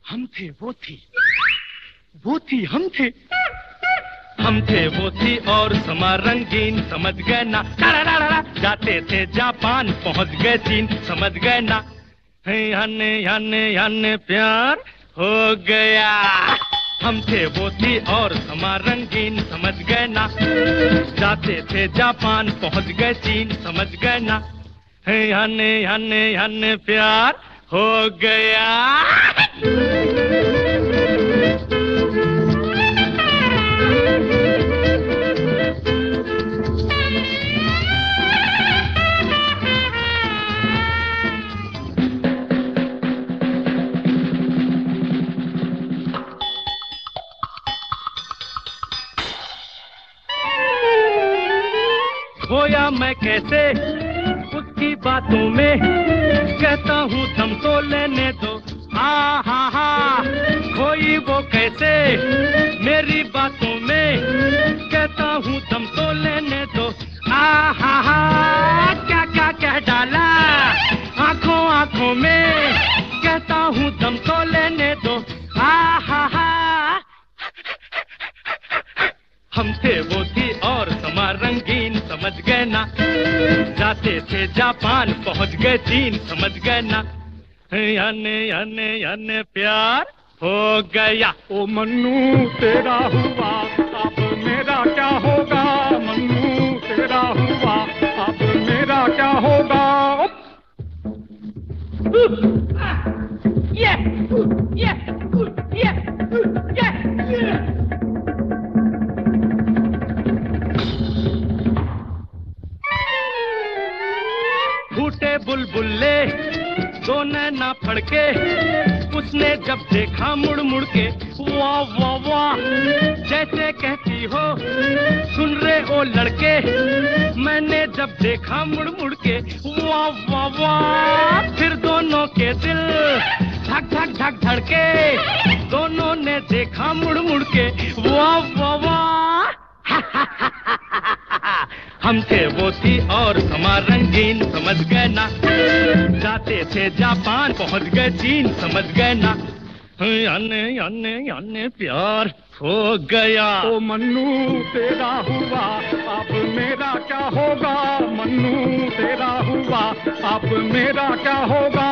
हम थे वो थी, वो थी हम थे, हम थे वो थी और समा रंगीन, समझ गए ना। जाते थे जापान पहुंच गए चीन, समझ गए ना। हने हने हने प्यार हो गया। हम थे वो थी और समा रंगीन, समझ गए ना। जाते थे जापान पहुंच गए चीन, समझ गए ना। हने हने हने प्यार हो गया। खोया मैं कैसे उसकी बातों में, कहता हूँ दम तो लेने दो। हा हा हा, खोई वो कैसे मेरी बातों में, कहता हूँ दम तो लेने दो। हा हा, क्या क्या कह डाला आंखों आंखों में, कहता हूँ दम तो लेने दो। हा हा, हम थे वो थी और समा रंगीन, समझ गए ना। जाते थे जापान पहुंच गए चीन, समझ गए ना। याने याने याने प्यार हो गया। ओ मन्नू तेरा हुआ अब मेरा क्या होगा, मन्नू तेरा हुआ अब मेरा क्या होगा। ये ये ये ये फूटे बुलबुल्ले दो नैना फड़के, उसने जब देखा मुड़ मुड़ के, वाह वाह वाह, जैसे कहती हो सुन रे ओ लड़के। मैंने जब देखा मुड़ मुड़ के, वाह वाह वाह, फिर दोनों के दिल धक धक धक धड़के। दोनों ने देखा मुड़ मुड़ के, वाह वाह वाह। हम थे वो थी और समा रंगीन, समझ गए ना। जाते थे जापान पहुंच गए चीन, समझ गए ना। याने याने याने प्यार हो गया। ओ मन्नू तेरा हुआ अब मेरा क्या होगा, मन्नू तेरा हुआ अब मेरा क्या होगा।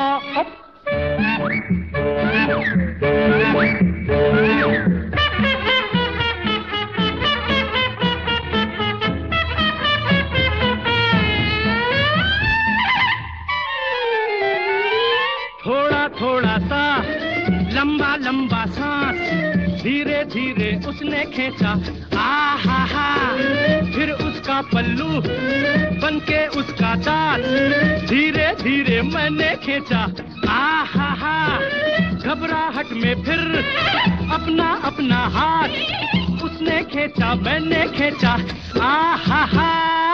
थोड़ा थोड़ा सा लंबा लंबा सांस, धीरे धीरे उसने खींचा। आ हा हा, फिर उसका पल्लू बनके उसका दांत, धीरे धीरे मैंने खींचा। आ हा हा, घबराहट में फिर अपना अपना हाथ उसने खींचा, मैंने खींचा। आ हा हा,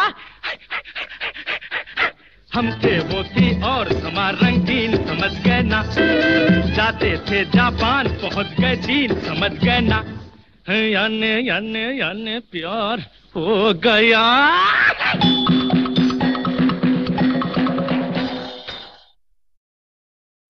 हम थे वो थी और समा रंगीन, समझ गए ना। जाते थे जापान पहुंच गए चीन, समझ गए ना। याने याने याने प्यार हो गया।